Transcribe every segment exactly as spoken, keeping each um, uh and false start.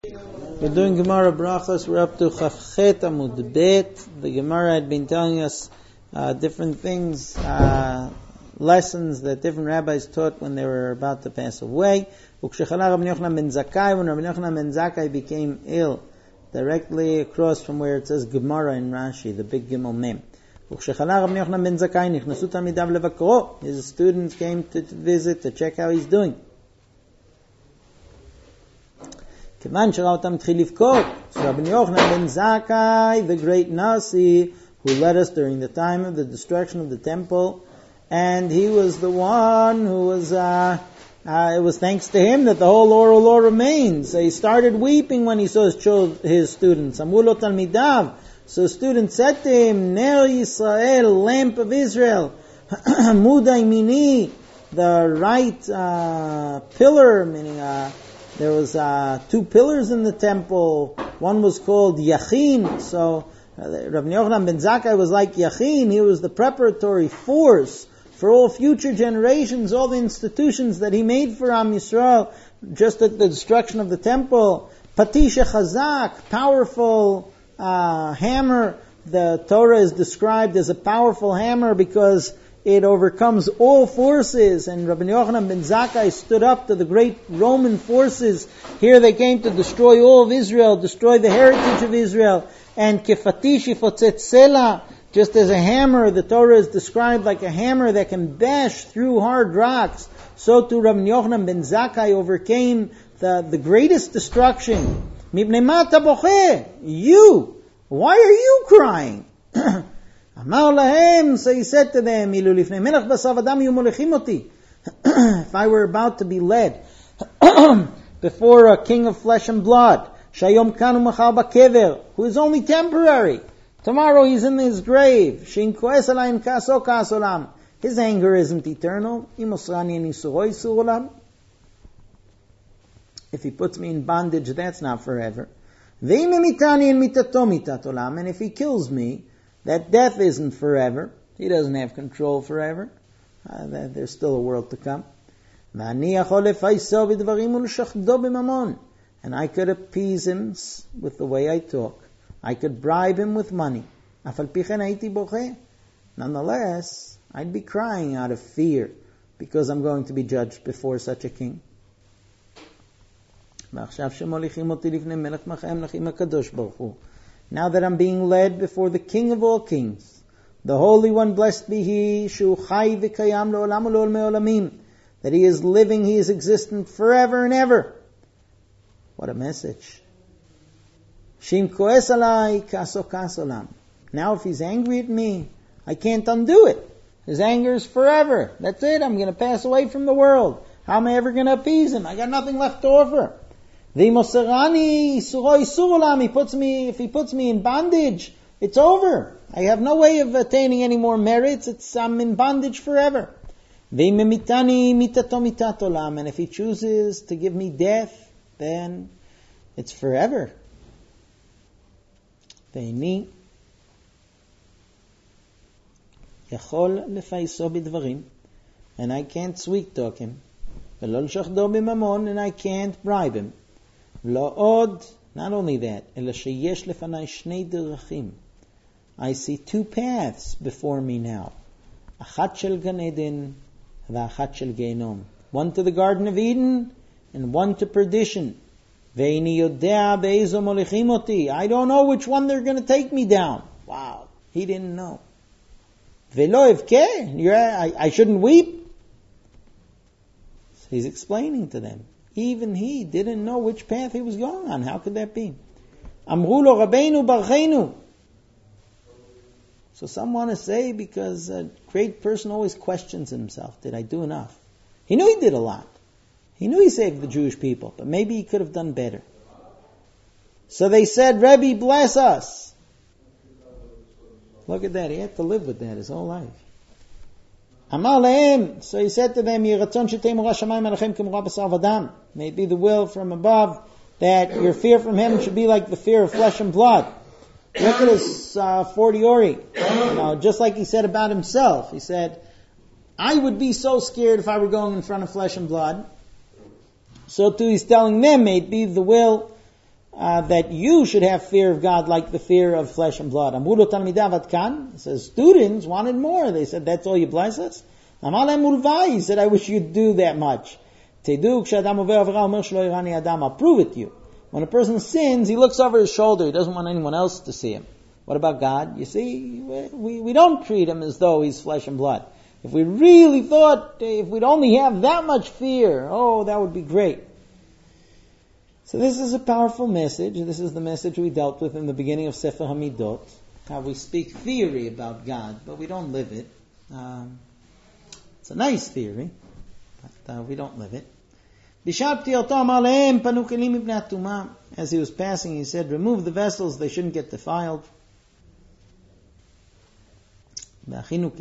We're doing Gemara Brachos. We're up to Chafchet Amud Bet. The Gemara had been telling us uh, different things, uh, lessons that different rabbis taught when they were about to pass away. Ukshechala Rabbi Yochanan ben Zakkai, when Rabbi Yochanan ben Zakkai became ill, directly across from where it says Gemara in Rashi, the big Gimel Mem. Ukshechala Rabbi Yochanan ben Zakkai, nichnasu talmidav levakro. His students came to visit to check how he's doing. Kivan שראה אותם התחיל לבכות. So Rabbi Yochanan ben Zakkai, the great Nasi, who led us during the time of the destruction of the temple, and he was the one who was, uh, uh, it was thanks to him that the whole oral law remains. So he started weeping when he saw his, children, his students. Amru lo talmidav. So students said to him, Ner Yisrael, lamp of Israel, Mudai mini, the right uh, pillar, meaning uh, there was uh, two pillars in the temple. One was called Yachin. So uh, Rabbi Yochanan ben Zakkai was like Yachin. He was the preparatory force for all future generations, all the institutions that he made for Am Yisrael, just at the destruction of the temple. Patisha Chazak, powerful uh, hammer. The Torah is described as a powerful hammer because it overcomes all forces, and Rabbi Yochanan ben Zakkai stood up to the great Roman forces. Here they came to destroy all of Israel, destroy the heritage of Israel. And kefatish yifotzet sela, just as a hammer, the Torah is described like a hammer that can bash through hard rocks. So too Rabbi Yochanan ben Zakkai overcame the, the greatest destruction. Mipnei ma ta bocheh? You! Why are you crying? Amar lahem, so he said to them, Ilu lifnei melech basav adam yu molechim oti. If I were about to be led before a king of flesh and blood, shayom kanu machar bakever, who is only temporary. Tomorrow he's in his grave. Shein koes alayim kaso kas olam. His anger isn't eternal. Imosrani en isuro isur olam. If he puts me in bondage, that's not forever. Ve'im emitani en mitato mitat olam. And if he kills me, that death isn't forever. He doesn't have control forever. Uh, there's still a world to come. And I could appease him with the way I talk. I could bribe him with money. Nonetheless, I'd be crying out of fear because I'm going to be judged before such a king. Now that I'm being led before the King of all kings, the Holy One, blessed be He, Shu Chai v'Kayam Le'olam U'Le'ol Me'olamim, that He is living, He is existent forever and ever. What a message. Shim koes alai kaso kas olam. Now if He's angry at me, I can't undo it. His anger is forever. That's it. I'm going to pass away from the world. How am I ever going to appease Him? I got nothing left to offer. He puts me, if he puts me in bondage, it's over. I have no way of attaining any more merits. It's, I'm in bondage forever. And if he chooses to give me death, then it's forever. And I can't sweet talk him. And I can't bribe him. Not only that, I see two paths before me now. One to the Garden of Eden and one to perdition. I don't know which one they're going to take me down. Wow, he didn't know. I shouldn't weep. He's explaining to them. Even he didn't know which path he was going on. How could that be? Amru lo Rabbeinu barcheinu. So some want to say, because a great person always questions himself, did I do enough? He knew he did a lot. He knew he saved the Jewish people, but maybe he could have done better. So they said, Rebbe, bless us. Look at that. He had to live with that his whole life. Amar lehem, so he said to them, may it be the will from above that your fear from Him should be like the fear of flesh and blood. Look at his uh, fortiori. You know, just like he said about himself. He said, I would be so scared if I were going in front of flesh and blood. So too he's telling them, may it be the will uh, that you should have fear of God like the fear of flesh and blood. Amru talmidav ad kan. Says students wanted more. They said, that's all you bless us? Amar lehem ulvai. He said, I wish you'd do that much. Tedu k'shadam over avra omer shelo irani adam. I'll prove it to you. When a person sins, he looks over his shoulder. He doesn't want anyone else to see him. What about God? You see, we, we don't treat him as though he's flesh and blood. If we really thought, if we'd only have that much fear, oh, that would be great. So this is a powerful message. This is the message we dealt with in the beginning of Sefer Hamidot. How we speak theory about God, but we don't live it. Um, it's a nice theory, but uh, we don't live it. As he was passing, he said, remove the vessels, they shouldn't get defiled. And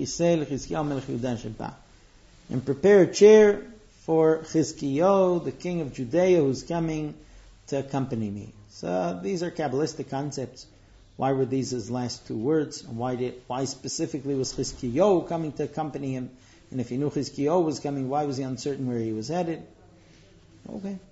prepare a chair for Chizkiyo, the king of Judea, who's coming to accompany me. So these are Kabbalistic concepts. Why were these his last two words? And why did why specifically was Chizkiyo coming to accompany him? And if he knew Chizkiyo was coming, why was he uncertain where he was headed? Okay.